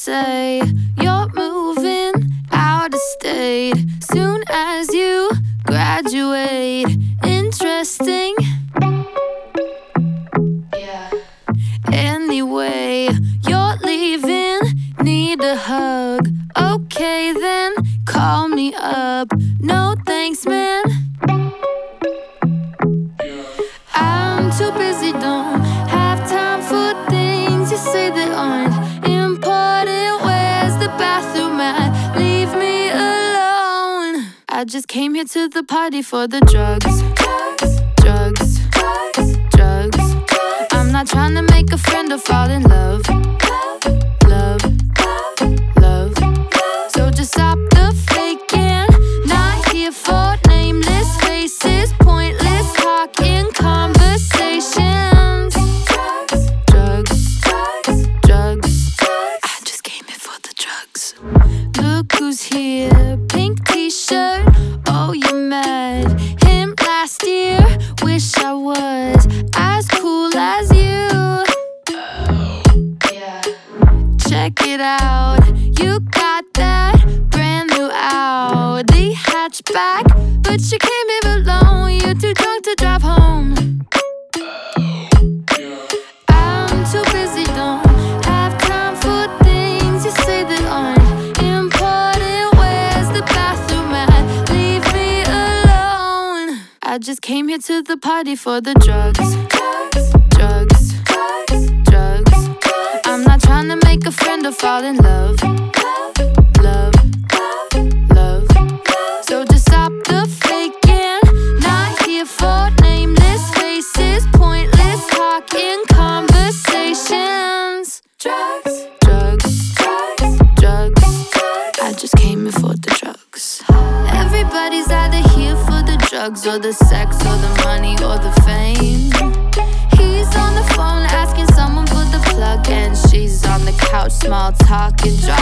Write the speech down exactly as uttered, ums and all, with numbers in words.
say you're moving out of state soon as you graduate. Interesting. Yeah. Anyway, you're leaving, need a hug. Okay then, call me up. No thanks, man. I'm too busy, don't have time for things you say that aren't important. Where's the bathroom at? Leave me alone. I just came here to the party for the drugs. Drugs, drugs, drugs. I'm not trying to make a friend or fall in love. Love, love. So just stop the faking. Not here for nameless faces, pointless talk in conversations. Drugs, drugs, drugs. I just came here for the drugs. Look who's here, pink t-shirt. Oh, you're mad. Him last year. Wish I was as cool as you. Check it out, you got that brand new Audi hatchback, but you came here alone. You're too drunk to drive home. I'm too busy, don't have time for things you say that aren't important. Where's the bathroom at? Leave me alone. I just came here to the party for the drugs. Drugs, drugs, drugs. I'm not trying to make a friend or fall in love. Love, love. So just stop the faking. Not here for nameless faces, pointless talk in conversations. Drugs, drugs, drugs, drugs. I just came here for the drugs. Everybody's either here for the drugs or the sex or the money or the fame. He's on the phone asking someone for the plug, and she's on the couch small talking,